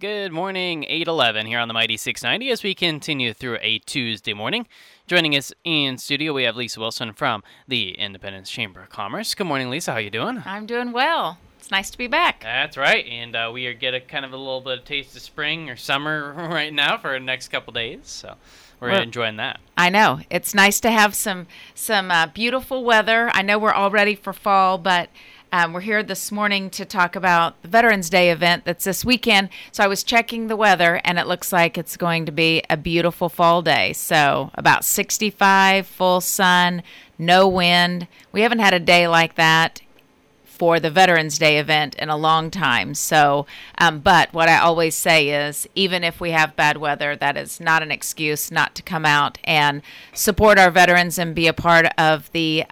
Good morning, 8:11 here on the Mighty 690 as we continue through a Tuesday morning. Joining us in studio, we have Lisa Wilson from the Independence Chamber of Commerce. Good morning, Lisa. How you doing? I'm doing well. It's nice to be back. That's right, and we are getting kind of a little bit of taste of spring or summer right now for the next couple days, so we're enjoying that. I know. It's nice to have some beautiful weather. I know we're all ready for fall, but we're here this morning to talk about the Veterans Day event that's this weekend. So I was checking the weather, and it looks like it's going to be a beautiful fall day. So about 65, full sun, no wind. We haven't had a day like that for the Veterans Day event in a long time. So, but what I always say is, even if we have bad weather, that is not an excuse not to come out and support our veterans and be a part of the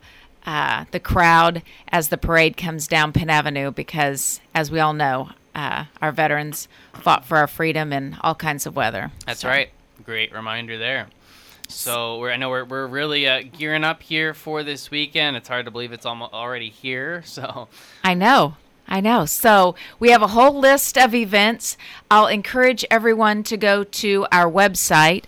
crowd as the parade comes down Penn Avenue, because as we all know, our veterans fought for our freedom in all kinds of weather. That's right. Great reminder there. So I know we're really gearing up here for this weekend. It's hard to believe it's already here. So I know. So we have a whole list of events. I'll encourage everyone to go to our website,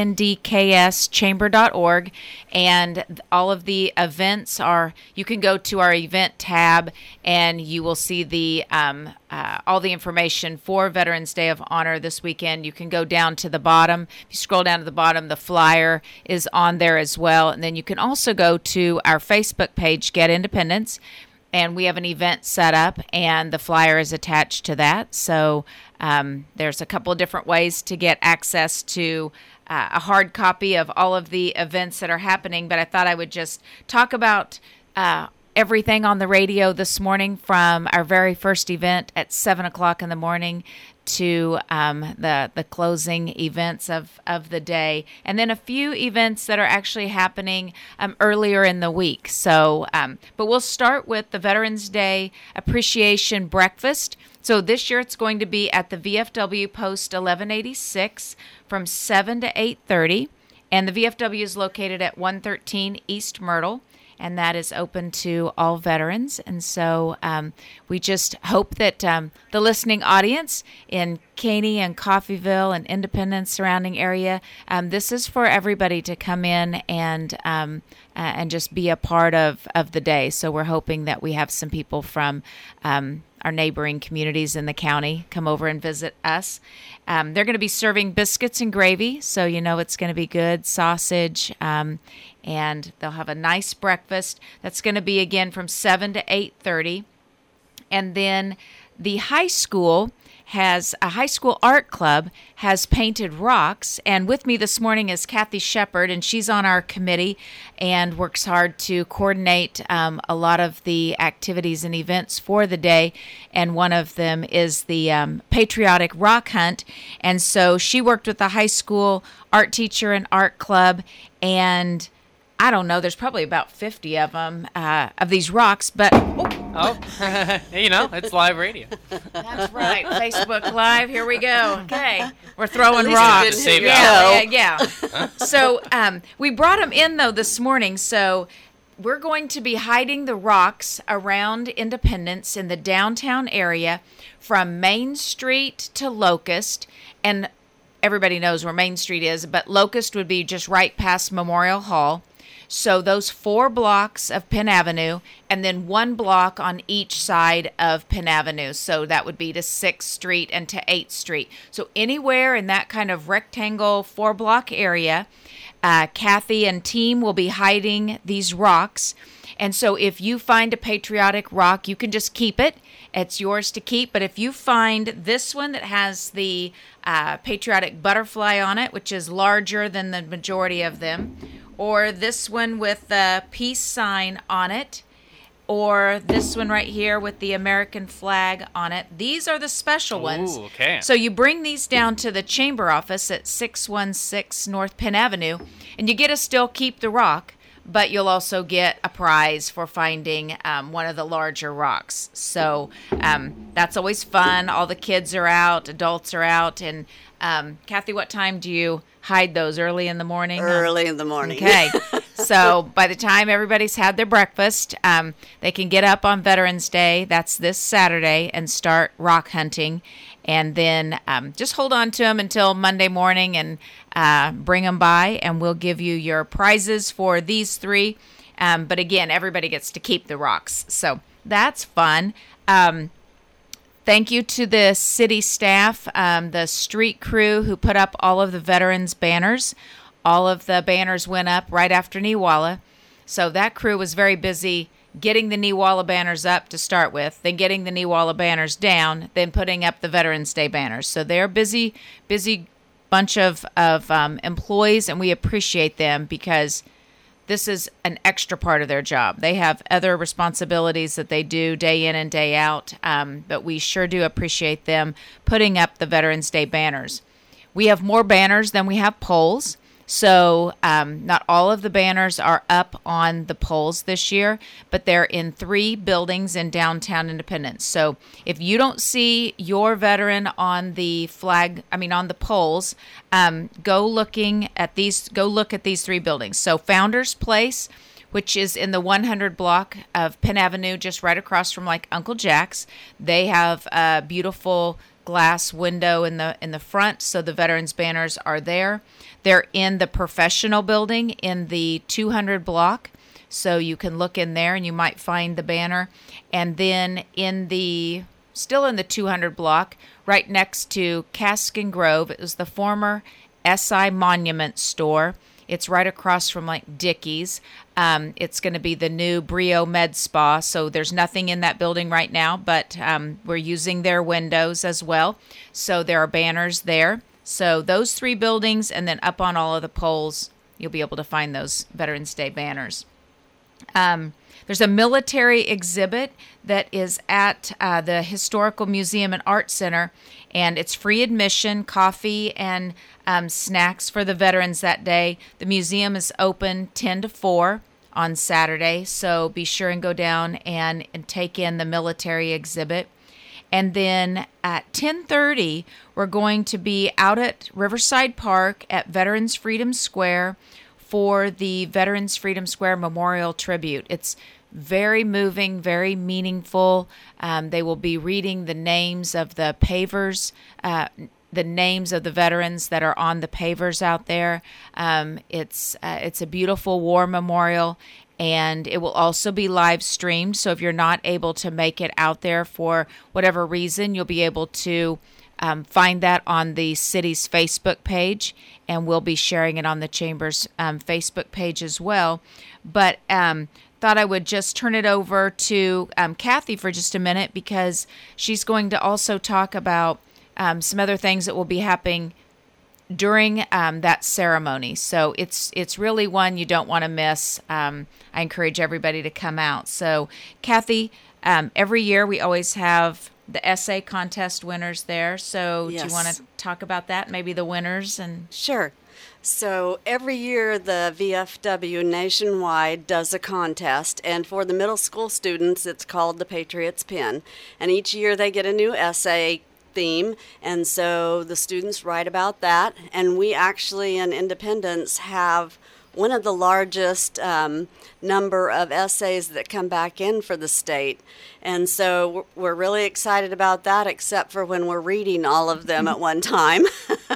indkschamber.org, and all of the events you can go to our event tab, and you will see the all the information for Veterans Day of Honor this weekend. You can go down to the bottom. If you scroll down to the bottom, the flyer is on there as well. And then you can also go to our Facebook page, Get Independence, and we have an event set up, and the flyer is attached to that. So there's a couple of different ways to get access to a hard copy of all of the events that are happening. But I thought I would just talk about everything on the radio this morning, from our very first event at 7 o'clock in the morning to the closing events of the day, and then a few events that are actually happening earlier in the week. So, but we'll start with the Veterans Day Appreciation Breakfast. So this year it's going to be at the VFW Post 1186 from 7 to 8:30, and the VFW is located at 113 East Myrtle, and that is open to all veterans. And so we just hope that the listening audience in Caney and Coffeyville and Independence surrounding area, this is for everybody to come in and just be a part of the day. So we're hoping that we have some people from our neighboring communities in the county come over and visit us. They're going to be serving biscuits and gravy, so you know it's going to be good, sausage, and they'll have a nice breakfast. That's going to be, again, from 7 to 8:30. And then the high school art club has painted rocks, and with me this morning is Kathy Shepard, and she's on our committee and works hard to coordinate a lot of the activities and events for the day, and one of them is the Patriotic Rock Hunt. And so she worked with the high school art teacher and art club, and I don't know, there's probably about 50 of them, of these rocks, but... it's live radio. That's right, Facebook Live, here we go. Okay, we're throwing rocks. Yeah. So we brought them in, though, this morning, so we're going to be hiding the rocks around Independence in the downtown area from Main Street to Locust, and everybody knows where Main Street is, but Locust would be just right past Memorial Hall. So those 4 blocks of Penn Avenue, and then 1 block on each side of Penn Avenue. So that would be to 6th Street and to 8th Street. So anywhere in that kind of rectangle 4-block area, Kathy and team will be hiding these rocks. And so if you find a patriotic rock, you can just keep it. It's yours to keep. But if you find this one that has the patriotic butterfly on it, which is larger than the majority of them, or this one with the peace sign on it, or this one right here with the American flag on it. These are the special ones. Okay. So you bring these down to the chamber office at 616 North Penn Avenue, and you get to still keep the rock, but you'll also get a prize for finding one of the larger rocks. So that's always fun. All the kids are out, adults are out, and Kathy, what time do you hide those? Early in the morning? Early in the morning. Okay. So by the time everybody's had their breakfast, they can get up on Veterans Day. That's this Saturday, and start rock hunting. And then just hold on to them until Monday morning and bring them by, and we'll give you your prizes for these three. But again, everybody gets to keep the rocks. So that's fun. Thank you to the city staff, the street crew who put up all of the veterans' banners. All of the banners went up right after Neewalla. So that crew was very busy getting the Neewalla banners up to start with, then getting the Neewalla banners down, then putting up the Veterans Day banners. So they're busy bunch of employees, and we appreciate them because this is an extra part of their job. They have other responsibilities that they do day in and day out, but we sure do appreciate them putting up the Veterans Day banners. We have more banners than we have poles, so not all of the banners are up on the poles this year, but they're in 3 buildings in downtown Independence. So if you don't see your veteran on the on the poles, go look at these 3 buildings. So Founders Place, which is in the 100 block of Penn Avenue, just right across from like Uncle Jack's. They have a beautiful glass window in the front, so the veterans banners are there. They're in the Professional building in the 200 block, so you can look in there and you might find the banner. And then still in the 200 block, right next to Cask and Grove, it was the former SI Monument store. It's right across from like Dickey's. It's going to be the new Brio Med Spa. So there's nothing in that building right now, but we're using their windows as well. So there are banners there. So those 3 buildings, and then up on all of the poles, you'll be able to find those Veterans Day banners. There's a military exhibit that is at the Historical Museum and Art Center, and it's free admission, coffee, and snacks for the veterans that day. The museum is open 10 to 4 on Saturday, so be sure and go down and take in the military exhibit. And then at 10:30, we're going to be out at Riverside Park at Veterans Freedom Square for the Veterans Freedom Square Memorial Tribute. It's very moving, very meaningful. They will be reading the names of the pavers, the names of the veterans that are on the pavers out there. It's a beautiful war memorial, and it will also be live streamed. So if you're not able to make it out there for whatever reason, you'll be able to find that on the city's Facebook page, and we'll be sharing it on the Chamber's Facebook page as well. But thought I would just turn it over to Kathy for just a minute, because she's going to also talk about some other things that will be happening during that ceremony. So it's really one you don't want to miss. I encourage everybody to come out. So Kathy, every year we always have the essay contest winners there. So Yes. Do you want to talk about that? Maybe the winners and Sure. So every year the VFW nationwide does a contest, and for the middle school students it's called the Patriots Pen. And each year they get a new essay theme, and so the students write about that. And we actually in Independence have one of the largest number of essays that come back in for the state. And so we're really excited about that, except for when we're reading all of them at one time.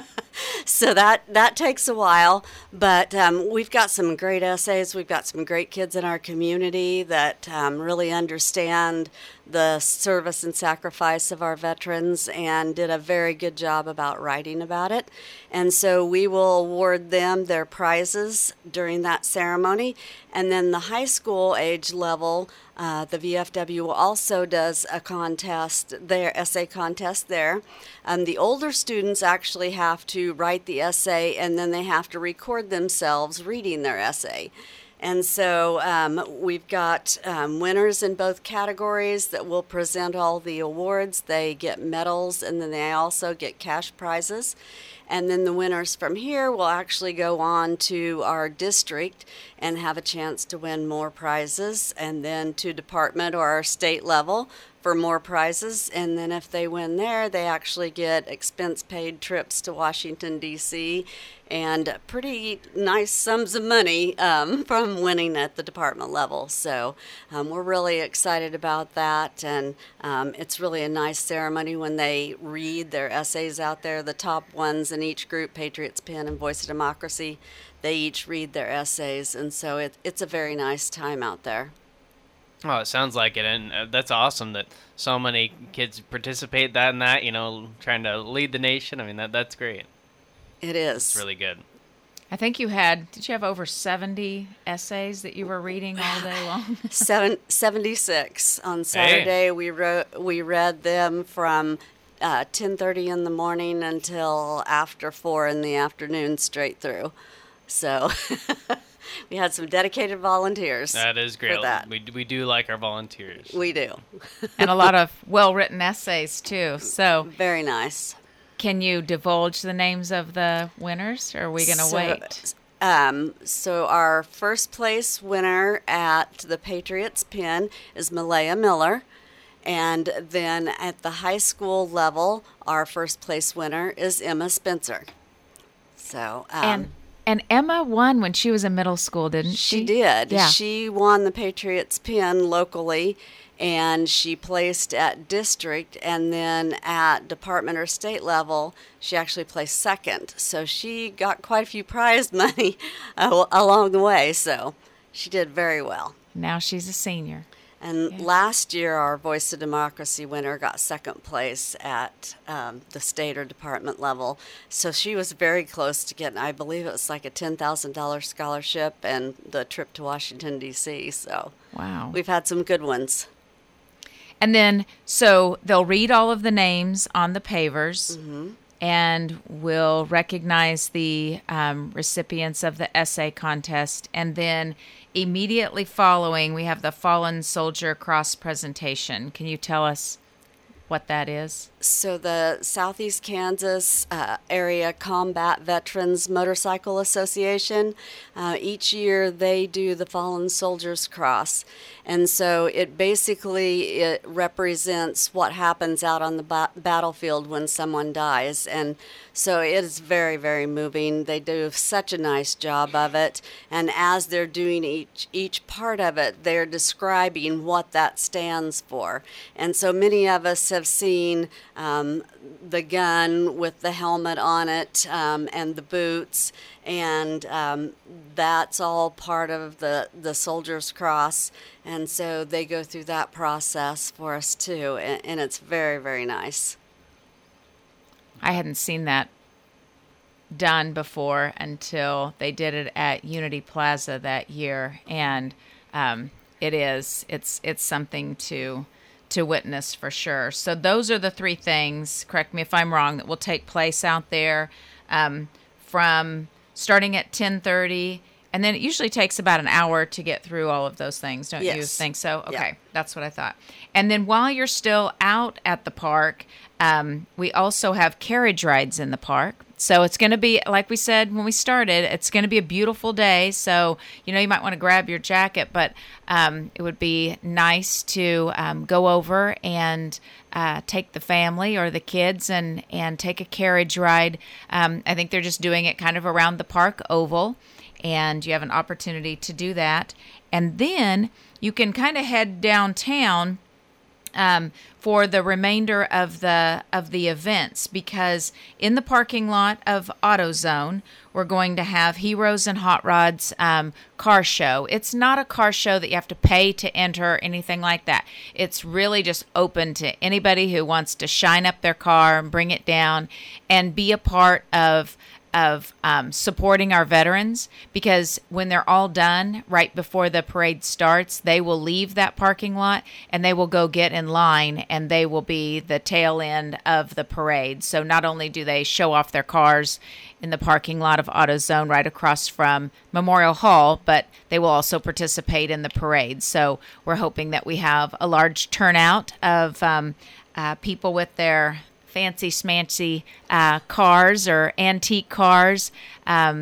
So that takes a while, but we've got some great essays. We've got some great kids in our community that really understand the service and sacrifice of our veterans and did a very good job about writing about it. And so we will award them their prizes during that ceremony. And then the high school age level, the VFW also does a contest, their essay contest there. The older students actually have to write the essay, and then they have to record themselves reading their essay. And so we've got winners in both categories that will present all the awards. They get medals, and then they also get cash prizes. And then the winners from here will actually go on to our district and have a chance to win more prizes, and then to department or our state level for more prizes, and then if they win there, they actually get expense-paid trips to Washington, D.C., and pretty nice sums of money from winning at the department level. So we're really excited about that, and it's really a nice ceremony when they read their essays out there. The top ones in each group, Patriots Pen and Voice of Democracy, they each read their essays, and so it's a very nice time out there. Oh, it sounds like it, and that's awesome that so many kids participate in that, trying to lead the nation. I mean, that's great. It is. It's really good. I think did you have over 70 essays that you were reading all day long? 76. On Saturday, Hey. we read them from 10:30 in the morning until after 4 in the afternoon straight through. So we had some dedicated volunteers. That is great. For that. We do like our volunteers. We do. And a lot of well-written essays, too. So Very nice. can you divulge the names of the winners, or are we going to wait? So our first place winner at the Patriots Pen is Malaya Miller. And then at the high school level, our first place winner is Emma Spencer. So And Emma won when she was in middle school, didn't she? she did. Yeah. She won the Patriots Pen locally, and she placed at district, and then at department or state level, she actually placed second. So she got quite a few prize money along the way. So she did very well. Now she's a senior. And last year, our Voice of Democracy winner got second place at the state or department level. So she was very close to getting, I believe it was like a $10,000 scholarship and the trip to Washington, D.C. So Wow. we've had some good ones. And then, so they'll read all of the names on the pavers, and we'll recognize the recipients of the essay contest. And then immediately following, we have the Fallen Soldier Cross presentation. Can you tell us what that is? So the Southeast Kansas Area Combat Veterans Motorcycle Association, each year they do the Fallen Soldiers Cross. And so it represents what happens out on the battlefield when someone dies. And so it is very, very moving. They do such a nice job of it. And as they're doing each part of it, they're describing what that stands for. And so many of us have seen the gun with the helmet on it and the boots, and that's all part of the Soldier's Cross, and so they go through that process for us too, and it's very, very nice. I hadn't seen that done before until they did it at Unity Plaza that year, and it's something to witness for sure. So those are the three things, correct me if I'm wrong, that will take place out there from starting at 10:30, and then it usually takes about an hour to get through all of those things, don't you Yes. think so? Okay, Yeah. That's what I thought. And then while you're still out at the park, we also have carriage rides in the park. So it's going to be, like we said when we started, it's going to be a beautiful day. So, you might want to grab your jacket, but it would be nice to go over and take the family or the kids and take a carriage ride. I think they're just doing it kind of around the park oval, and you have an opportunity to do that. And then you can kind of head downtown for the remainder of the events, because in the parking lot of AutoZone, we're going to have Heroes and Hot Rods car show. It's not a car show that you have to pay to enter or anything like that. It's really just open to anybody who wants to shine up their car and bring it down and be a part of supporting our veterans, because when they're all done, right before the parade starts, they will leave that parking lot and they will go get in line, and they will be the tail end of the parade. So not only do they show off their cars in the parking lot of AutoZone right across from Memorial Hall, but they will also participate in the parade. So we're hoping that we have a large turnout of people with their fancy smancy cars or antique cars, and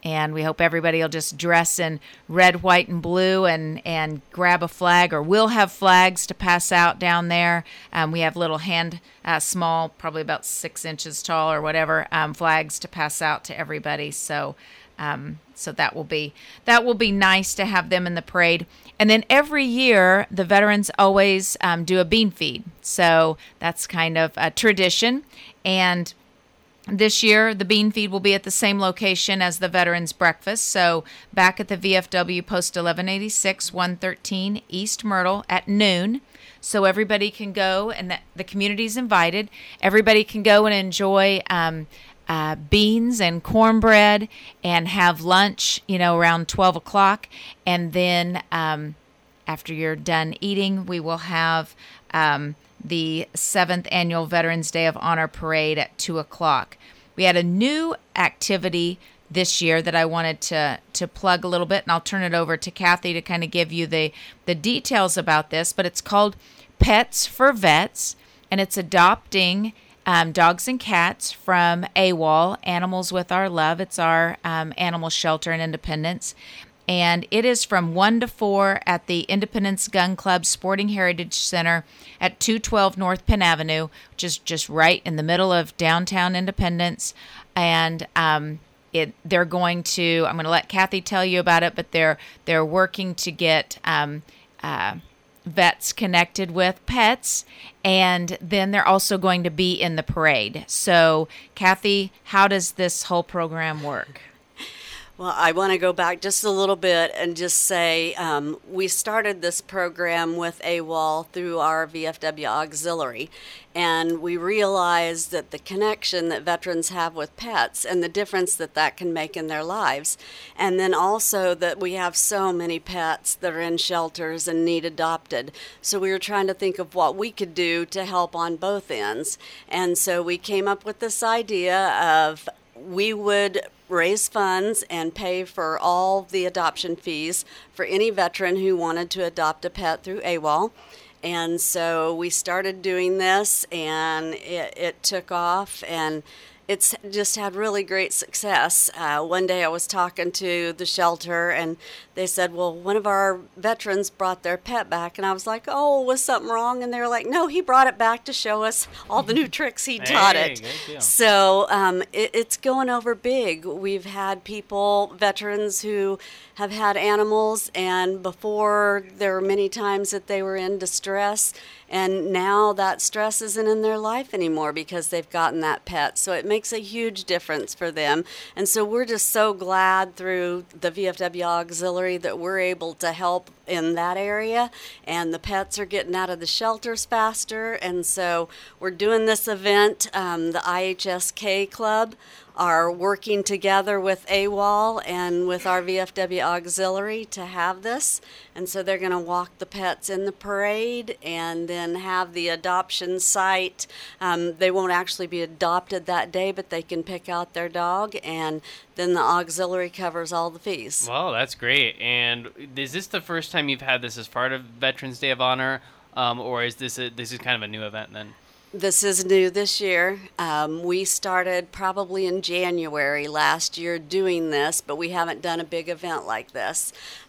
And we hope everybody will just dress in red, white, and blue and grab a flag, or we'll have flags to pass out down there. We have little small, probably about 6 inches tall or whatever, flags to pass out to everybody. So that will be nice to have them in the parade. And then every year, the veterans always do a bean feed. So that's kind of a tradition. And this year, the bean feed will be at the same location as the Veterans Breakfast. So back at the VFW Post 1186, 113 East Myrtle at noon. So everybody can go, and the community's invited. Everybody can go and enjoy beans and cornbread and have lunch, around 12 o'clock. And then after you're done eating, we will have the 7th Annual Veterans Day of Honor Parade at 2 o'clock. We had a new activity this year that I wanted to plug a little bit, and I'll turn it over to Kathy to kind of give you the details about this, but it's called Pets for Vets, and it's adopting dogs and cats from AWOL, Animals with Our Love. It's our animal shelter in Independence. And it is from 1 to 4 at the Independence Gun Club Sporting Heritage Center at 212 North Penn Avenue, which is just right in the middle of downtown Independence. And they're going to, I'm going to let Kathy tell you about it, but they're working to get vets connected with pets, and then they're also going to be in the parade. So, Kathy, how does this whole program work? Well, I want to go back just a little bit and just say we started this program with AWOL through our VFW Auxiliary, and we realized that the connection that veterans have with pets and the difference that can make in their lives, and then also that we have so many pets that are in shelters and need adopted. So we were trying to think of what we could do to help on both ends, and so we came up with this idea of we would raise funds and pay for all the adoption fees for any veteran who wanted to adopt a pet through AWOL. And so we started doing this, and it took off, and it's just had really great success. One day I was talking to the shelter, and they said, well, one of our veterans brought their pet back. And I was like, oh, was something wrong? And they were like, no, he brought it back to show us all the new tricks he taught it. So it's going over big. We've had veterans who have had animals, and before there were many times that they were in distress, and now that stress isn't in their life anymore because they've gotten that pet. So it makes a huge difference for them. And so we're just so glad through the VFW Auxiliary that we're able to help in that area, and the pets are getting out of the shelters faster. And so we're doing this event. The IHSK Club are working together with AWOL and with our VFW Auxiliary to have this. And so they're going to walk the pets in the parade and then have the adoption site. They won't actually be adopted that day, but they can pick out their dog, and then the auxiliary covers all the fees. Well, that's great. And is this the first time you've had this as part of Veterans Day of Honor, or is this is kind of a new event then? This is new this year. We started probably in January last year doing this, but we haven't done a big event like this.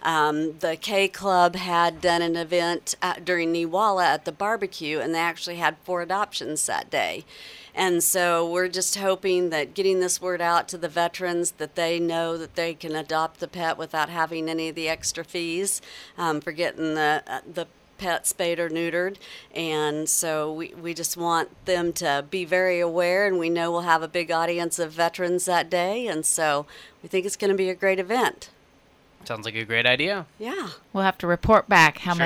The K Club had done an event during Niwala at the barbecue, and they actually had 4 adoptions that day. And so we're just hoping that getting this word out to the veterans, that they know that they can adopt the pet without having any of the extra fees for getting the pet spayed or neutered. And so we just want them to be very aware, and we know we'll have a big audience of veterans that day, and so we think it's going to be a great event. Sounds like a great idea. Yeah. We'll have to report back how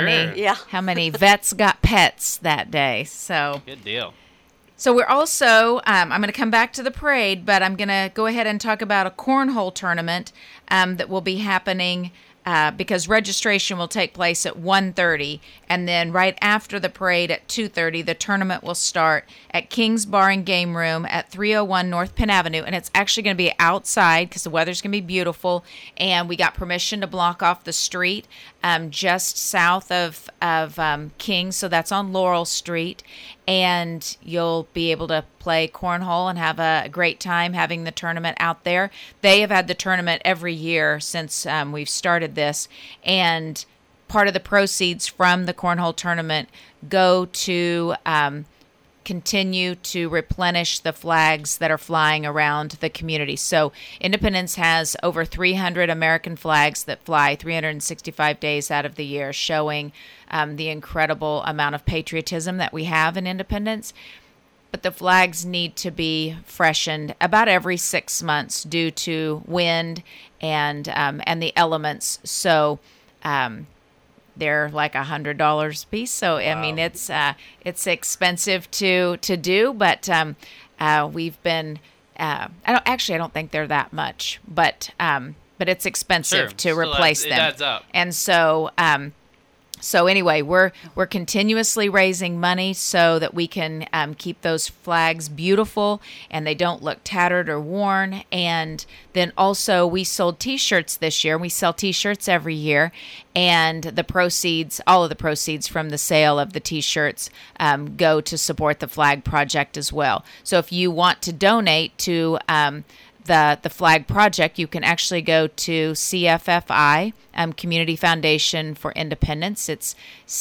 many vets got pets that day. So good deal. So we're also, I'm going to come back to the parade, but I'm going to go ahead and talk about a cornhole tournament that will be happening because registration will take place at 1:30, and then right after the parade at 2:30, the tournament will start at King's Bar and Game Room at 301 North Penn Avenue, and it's actually going to be outside because the weather's going to be beautiful, and we got permission to block off the street just south of King, so that's on Laurel Street, and you'll be able to play cornhole and have a great time having the tournament out there. They have had the tournament every year since we've started this, and part of the proceeds from the cornhole tournament go to continue to replenish the flags that are flying around the community. So Independence has over 300 American flags that fly 365 days out of the year, showing the incredible amount of patriotism that we have in Independence. But the flags need to be freshened about every 6 months due to wind and the elements. So they're like $100 a piece. So I mean, it's expensive to do, but we've been. I don't think they're that much, but it's expensive to replace them. It adds up. And so. So anyway, we're continuously raising money so that we can keep those flags beautiful and they don't look tattered or worn. And then also we sold T-shirts this year. We sell T-shirts every year, and the proceeds, all of the proceeds from the sale of the T-shirts, go to support the Flag Project as well. So if you want to donate to the Flag Project, you can actually go to CFFI, Community Foundation for Independence. It's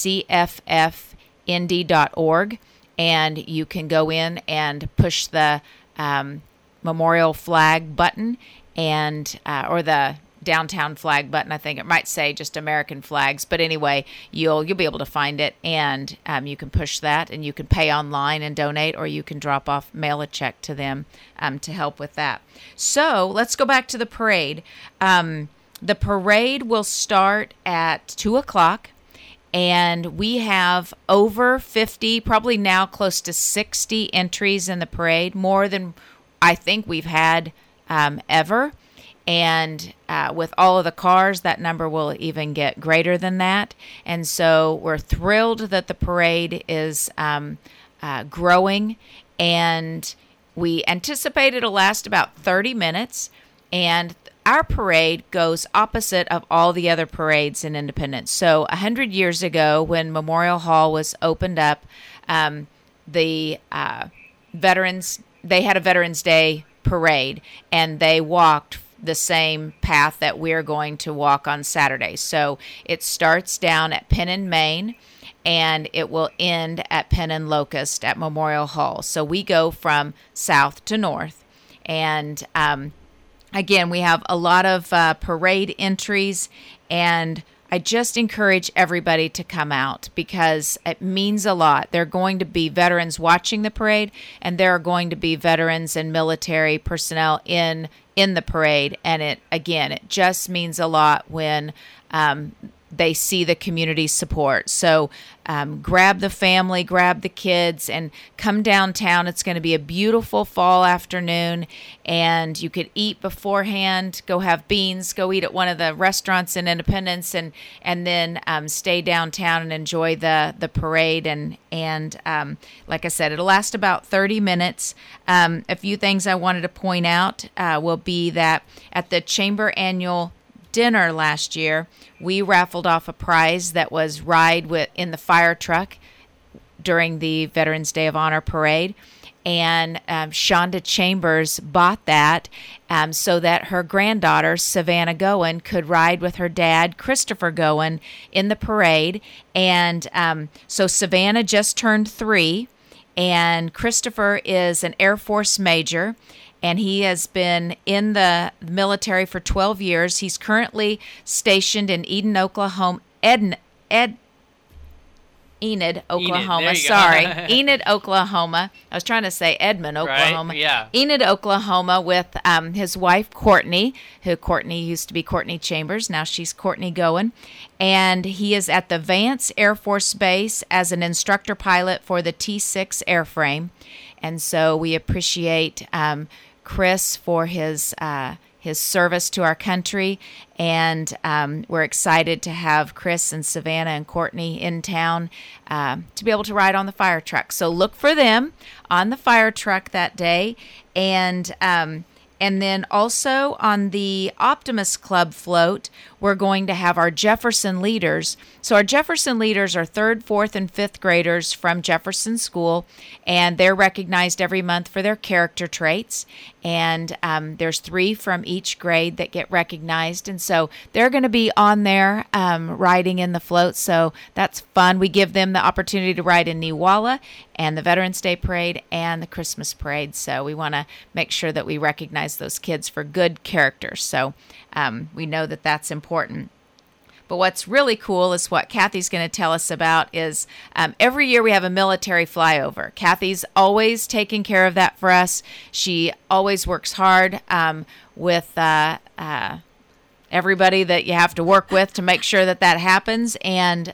cffnd.org, and you can go in and push the Memorial Flag button and or the downtown flag button. I think it might say just American flags, but anyway, you'll be able to find it, and you can push that, and you can pay online and donate, or you can mail a check to them to help with that. So let's go back to the parade. The parade will start at 2:00, and we have over 50, probably now close to 60 entries in the parade, more than I think we've had ever. And with all of the cars, that number will even get greater than that. And so we're thrilled that the parade is growing, and we anticipate it'll last about 30 minutes. And our parade goes opposite of all the other parades in Independence. So 100 years ago, when Memorial Hall was opened up, the veterans, they had a Veterans Day parade, and they walked the same path that we're going to walk on Saturday. So it starts down at Penn and Main, and it will end at Penn and Locust at Memorial Hall. So we go from south to north. And again, we have a lot of parade entries, and I just encourage everybody to come out because it means a lot. There are going to be veterans watching the parade, and there are going to be veterans and military personnel in the parade. And it just means a lot when they see the community support. So grab the family, grab the kids, and come downtown. It's going to be a beautiful fall afternoon, and you could eat beforehand, go have beans, go eat at one of the restaurants in Independence, and then stay downtown and enjoy the parade. And like I said, it'll last about 30 minutes. A few things I wanted to point out will be that at the Chamber Annual Dinner last year, we raffled off a prize that was ride in the fire truck during the Veterans Day of Honor parade. And Shonda Chambers bought that so that her granddaughter, Savannah Goen, could ride with her dad, Christopher Goen, in the parade. And so Savannah just turned 3, and Christopher is an Air Force major, and he has been in the military for 12 years. He's currently stationed in Enid, Oklahoma. Enid, Oklahoma. I was trying to say Edmond, Oklahoma. Right? Yeah. Enid, Oklahoma, with his wife, Courtney, who Courtney used to be Courtney Chambers. Now she's Courtney Goen. And he is at the Vance Air Force Base as an instructor pilot for the T-6 airframe. And so we appreciate Chris for his his service to our country. And we're excited to have Chris and Savannah and Courtney in town to be able to ride on the fire truck. So look for them on the fire truck that day. And then also on the Optimus Club float, we're going to have our Jefferson leaders. So our Jefferson leaders are 3rd, 4th, and 5th graders from Jefferson School, and they're recognized every month for their character traits. And there's 3 from each grade that get recognized. And so they're going to be on there riding in the float. So that's fun. We give them the opportunity to ride in Newalla and the Veterans Day Parade and the Christmas Parade. So we want to make sure that we recognize those kids for good characters. So we know that that's important. But what's really cool is what Kathy's going to tell us about is every year we have a military flyover. Kathy's always taking care of that for us. She always works hard with everybody that you have to work with to make sure that that happens. And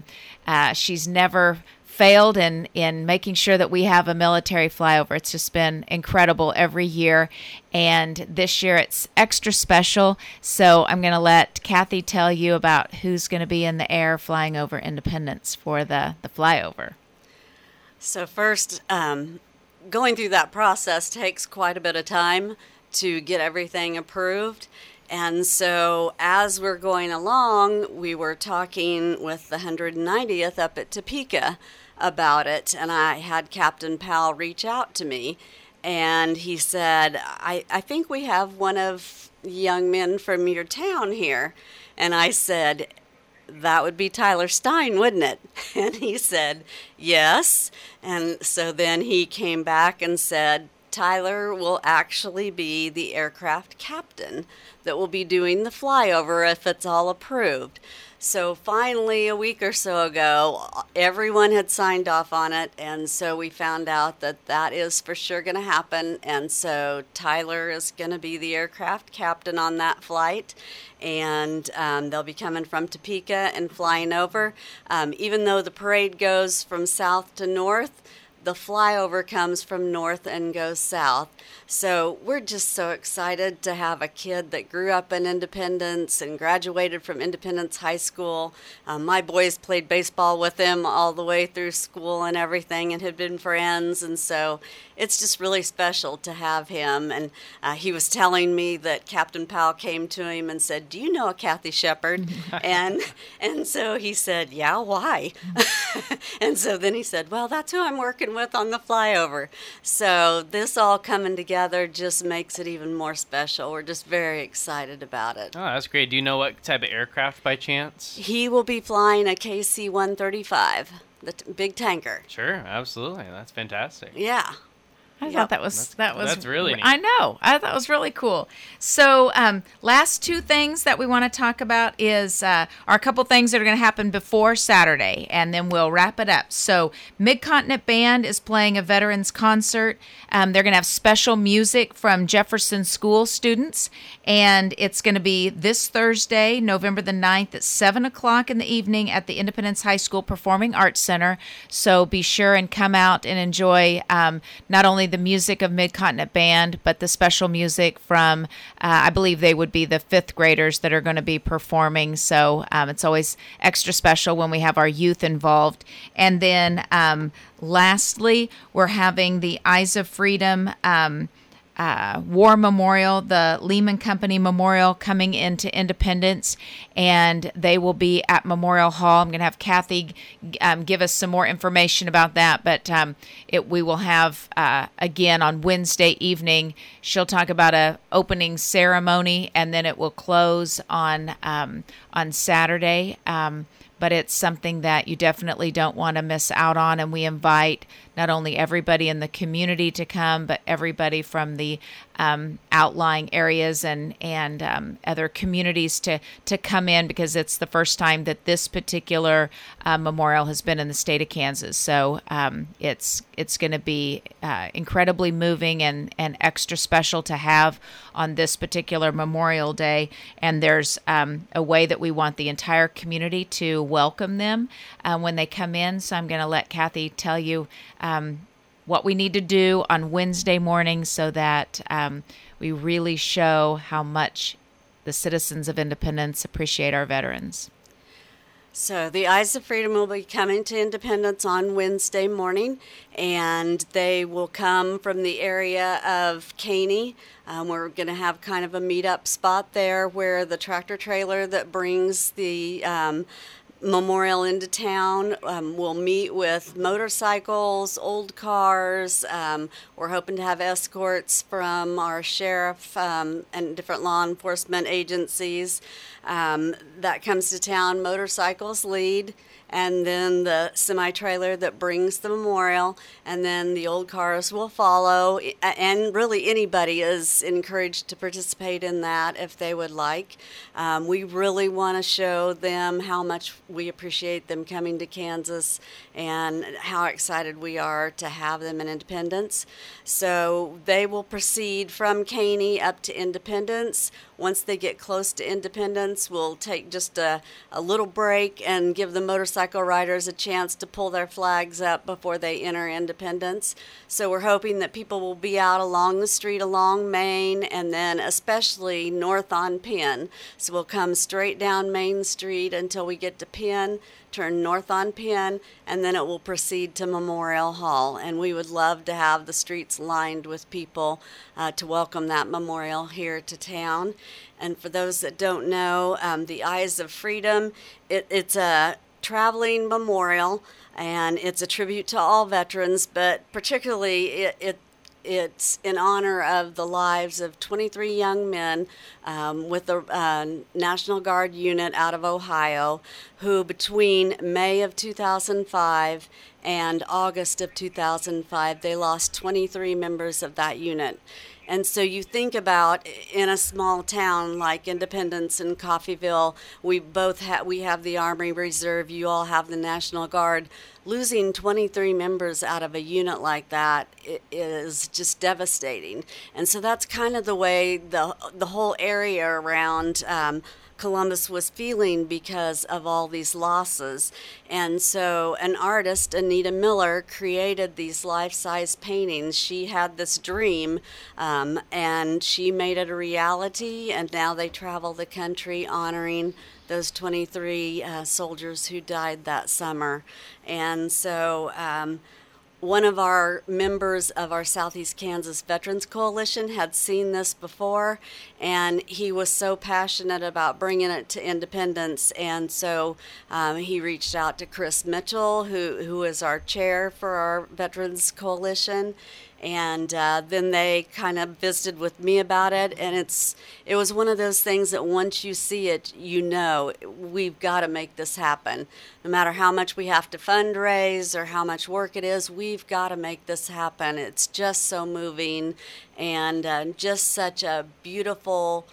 she's never failed in making sure that we have a military flyover. It's just been incredible every year. And this year it's extra special. So I'm going to let Kathy tell you about who's going to be in the air flying over Independence for the flyover. So first, going through that process takes quite a bit of time to get everything approved. And so as we're going along, we were talking with the 190th up at Topeka about it, and I had Captain Powell reach out to me, and he said, I think we have one of the young men from your town here. And I said, that would be Tyler Stein, wouldn't it? And he said, yes. And so then he came back and said, Tyler will actually be the aircraft captain that will be doing the flyover if it's all approved. So finally, a week or so ago, everyone had signed off on it, and so we found out that that is for sure going to happen. And so Tyler is going to be the aircraft captain on that flight, and they'll be coming from Topeka and flying over. Even though the parade goes from south to north, the flyover comes from north and goes south. So we're just so excited to have a kid that grew up in Independence and graduated from Independence High School. My boys played baseball with him all the way through school and everything and had been friends. And so it's just really special to have him. And he was telling me that Captain Powell came to him and said, do you know a Kathy Shepard? and so he said, yeah, why? And so then he said, well, that's who I'm working with on the flyover. So this all coming together just makes it even more special. We're just very excited about it. Oh, that's great. Do you know what type of aircraft by chance? He will be flying a KC-135, the big tanker. Sure, absolutely. That's fantastic. Yeah. I thought that was that's really neat. I know. I thought it was really cool. So, last 2 things that we want to talk about are a couple things that are going to happen before Saturday, and then we'll wrap it up. So, Mid-Continent Band is playing a veterans concert. They're going to have special music from Jefferson School students, and it's going to be this Thursday, November the 9th at 7 o'clock in the evening at the Independence High School Performing Arts Center. So be sure and come out and enjoy not only the music of Mid-Continent Band, but the special music from, I believe they would be the 5th graders that are going to be performing. So it's always extra special when we have our youth involved. And then lastly, we're having the Eyes of Freedom War Memorial, the Lehman Company Memorial coming into Independence, and they will be at Memorial Hall. I'm going to have Kathy give us some more information about that, but we will have, again, on Wednesday evening, she'll talk about a opening ceremony, and then it will close on Saturday. But it's something that you definitely don't want to miss out on, and we invite not only everybody in the community to come, but everybody from the outlying areas and other communities to come in, because it's the first time that this particular memorial has been in the state of Kansas. So it's going to be incredibly moving and extra special to have on this particular Memorial Day. And there's a way that we want the entire community to welcome them when they come in. So I'm going to let Kathy tell you what we need to do on Wednesday morning so that we really show how much the citizens of Independence appreciate our veterans. So the Eyes of Freedom will be coming to Independence on Wednesday morning, and they will come from the area of Caney. We're going to have kind of a meetup spot there where the tractor trailer that brings the memorial into town will meet with motorcycles, old cars. We're hoping to have escorts from our sheriff and different law enforcement agencies. That comes to town. Motorcycles lead, and then the semi-trailer that brings the memorial, and then the old cars will follow. And really anybody is encouraged to participate in that if they would like. We really want to show them how much we appreciate them coming to Kansas and how excited we are to have them in Independence. So they will proceed from Caney up to Independence. Once they get close to Independence, we'll take just a little break and give the motorcycle riders a chance to pull their flags up before they enter Independence. So we're hoping that people will be out along the street along Main, and then especially north on Penn. So we'll come straight down Main Street until we get to Penn, turn north on Penn, and then it will proceed to Memorial Hall. And we would love to have the streets lined with people to welcome that memorial here to town. And for those that don't know, the Eyes of Freedom, it's a traveling memorial, and it's a tribute to all veterans, but particularly it's in honor of the lives of 23 young men with the National Guard unit out of Ohio, who between May of 2005 and August of 2005, they lost 23 members of that unit. And so you think about in a small town like Independence and Coffeyville, we have the Army Reserve, you all have the National Guard. Losing 23 members out of a unit like that is just devastating. And so that's kind of the way the whole area around Columbus was feeling because of all these losses. And so an artist, Anita Miller, created these life-size paintings. She had this dream, and she made it a reality, and now they travel the country honoring those 23 soldiers who died that summer. And so one of our members of our Southeast Kansas Veterans Coalition had seen this before, and he was so passionate about bringing it to Independence, and so he reached out to Chris Mitchell, who is our chair for our Veterans Coalition, and then they kind of visited with me about it, and it was one of those things that once you see it, you know, we've got to make this happen. No matter how much we have to fundraise or how much work it is, we've got to make this happen. It's just so moving, and just such a beautiful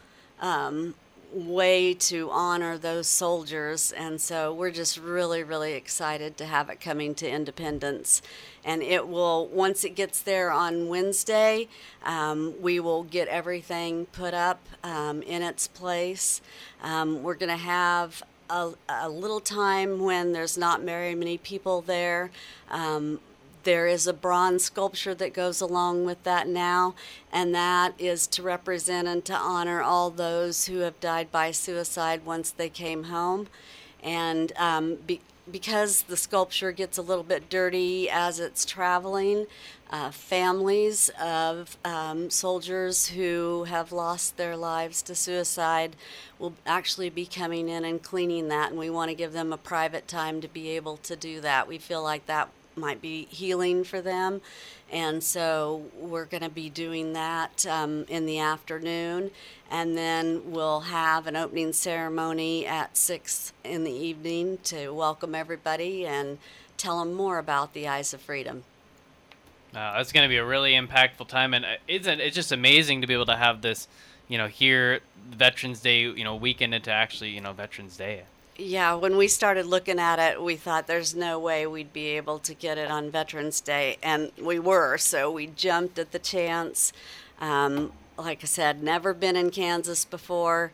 way to honor those soldiers. And so we're just really, really excited to have it coming to Independence. And it will, once it gets there on Wednesday, we will get everything put up in its place. We're going to have a little time when there's not very many people there. There is a bronze sculpture that goes along with that now, and that is to represent and to honor all those who have died by suicide once they came home. And because the sculpture gets a little bit dirty as it's traveling, families of soldiers who have lost their lives to suicide will actually be coming in and cleaning that, and we want to give them a private time to be able to do that. We feel like that might be healing for them, and so we're going to be doing that in the afternoon, and then we'll have an opening ceremony at 6 in the evening to welcome everybody and tell them more about the Eyes of Freedom. It's going to be a really impactful time, and it's just amazing to be able to have this, here Veterans Day, weekend into actually, Veterans Day. Yeah, when we started looking at it, we thought there's no way we'd be able to get it on Veterans Day, and we were, so we jumped at the chance. Like I said, never been in Kansas before,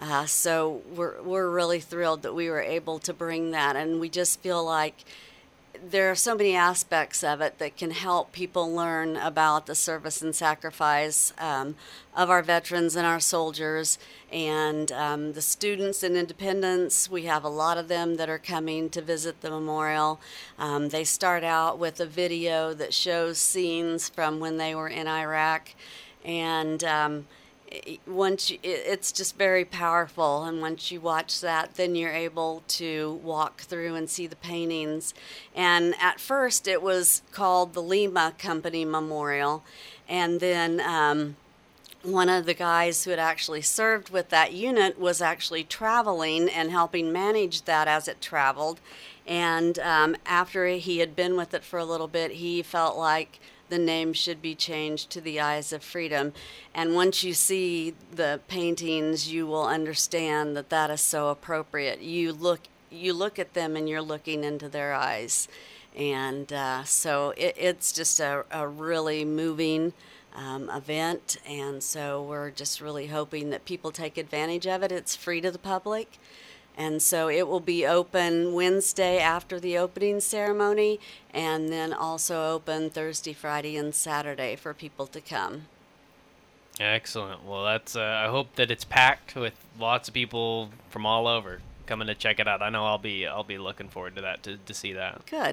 so we're really thrilled that we were able to bring that, and we just feel like there are so many aspects of it that can help people learn about the service and sacrifice of our veterans and our soldiers. And the students in Independence, we have a lot of them that are coming to visit the memorial. They start out with a video that shows scenes from when they were in Iraq. And it's just very powerful, and once you watch that, then you're able to walk through and see the paintings. And at first it was called the Lima Company Memorial, and then one of the guys who had actually served with that unit was actually traveling and helping manage that as it traveled. And after he had been with it for a little bit, he felt like the name should be changed to the Eyes of Freedom. And once you see the paintings, you will understand that that is so appropriate. You look at them and you're looking into their eyes. And so it's just a really moving event. And so we're just really hoping that people take advantage of it. It's free to the public. And so it will be open Wednesday after the opening ceremony, and then also open Thursday, Friday, and Saturday for people to come. Excellent. Well, that's. I hope that it's packed with lots of people from all over coming to check it out. I know I'll be looking forward to that to see that. Good.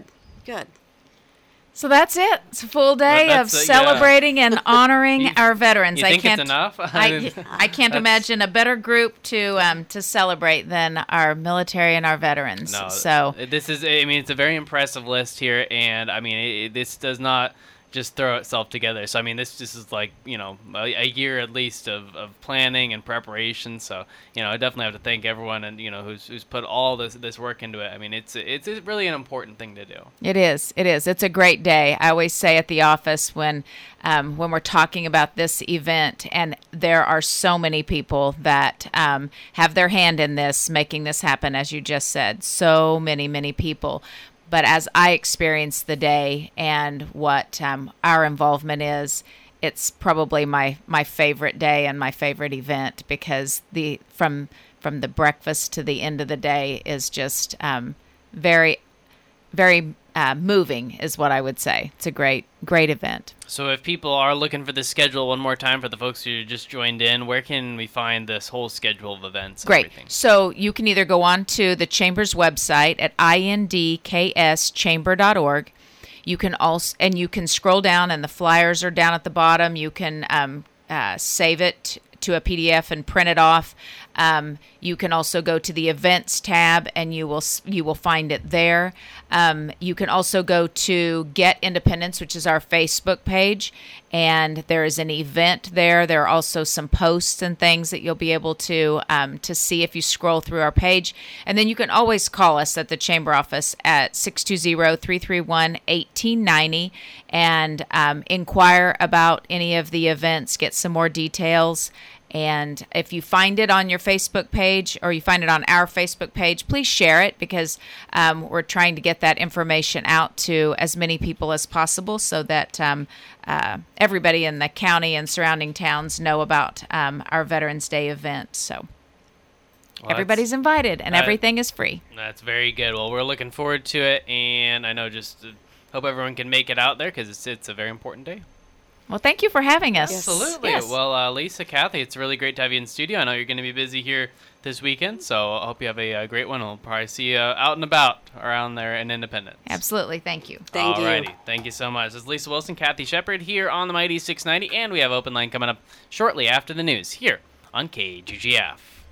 So that's it. It's a full day of celebrating and honoring our veterans. You think it's enough? I can't imagine a better group to celebrate than our military and our veterans. No, so this is. I mean, it's a very impressive list here, and I mean, this does not just throw itself together. So I mean, this is like, you know, a year at least of planning and preparation. So, you know, I definitely have to thank everyone, and you know, who's put all this work into it. I mean, it's really an important thing to do. It is. It's a great day. I always say at the office when we're talking about this event, and there are so many people that have their hand in this, making this happen, as you just said. So many people. But as I experience the day and what our involvement is, it's probably my favorite day and my favorite event, because from the breakfast to the end of the day is just very, very moving, is what I would say. It's a great event. So if people are looking for the schedule one more time for the folks who just joined in, where can we find this whole schedule of events and everything? So you can either go on to the Chamber's website at indkschamber.org. You can also, and you can scroll down, and the flyers are down at the bottom. You can save it to a PDF and print it off. You can also go to the events tab, and you will find it there. You can also go to Get Independence, which is our Facebook page, and there is an event there. There are also some posts and things that you'll be able to see if you scroll through our page. And then you can always call us at the Chamber office at 620-331-1890 and inquire about any of the events, get some more details. And if you find it on your Facebook page, or you find it on our Facebook page, please share it, because we're trying to get that information out to as many people as possible, so that everybody in the county and surrounding towns know about our Veterans Day event. So everybody's invited, and everything is free. That's very good. Well, we're looking forward to it, and I know hope everyone can make it out there, because it's a very important day. Well, thank you for having us. Absolutely. Yes. Well, Lisa, Kathy, it's really great to have you in studio. I know you're going to be busy here this weekend, so I hope you have a great one. We'll probably see you out and about around there in Independence. Absolutely. Thank you. Thank you. Alrighty. Thank you so much. This is Lisa Wilson, Kathy Shepard here on the Mighty 690, and we have Open Line coming up shortly after the news here on KGGF.